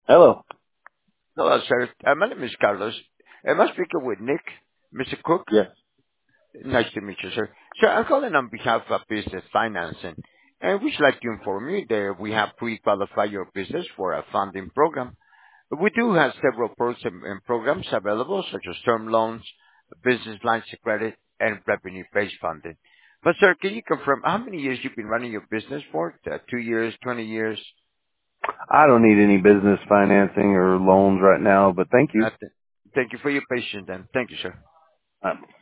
Hello. Hello, sir. My name is Carlos. Am I speaking with Nick, Mr. Cook? Yes. Nice to meet you, sir. Sir, I'm calling on behalf of Business Financing, and we'd like to inform you that we have pre-qualified your business for a funding program. We do have several programs available, such as term loans, business lines of credit, and revenue-based funding. But, sir, can you confirm how many years you've been running your business for? 2 years, 20 years? I don't need any business financing or loans right now, but thank you. Nothing. Thank you for your patience, then. Thank you, sir.